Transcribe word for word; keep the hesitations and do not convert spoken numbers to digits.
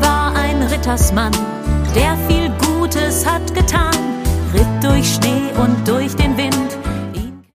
war ein Rittersmann, der viel Gutes hat getan, ritt durch Schnee und durch den Wind,